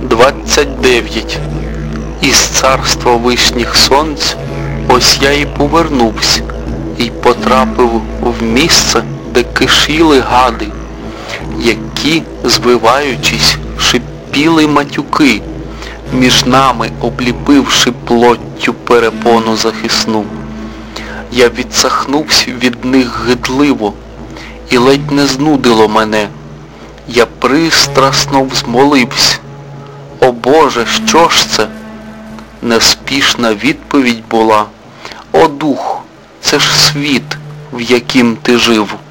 29. Із царства вишніх сонць ось я і повернувся, і потрапив в місце, де кишіли гади, які, звиваючись, шипіли матюки, між нами обліпивши плоттю перепону захисну. Я відсахнувся від них гидливо, і ледь не знудило мене. Я пристрасно взмолився: «О Боже, що ж це?» Неспішна відповідь була: «О Дух, це ж світ, в яким ти жив».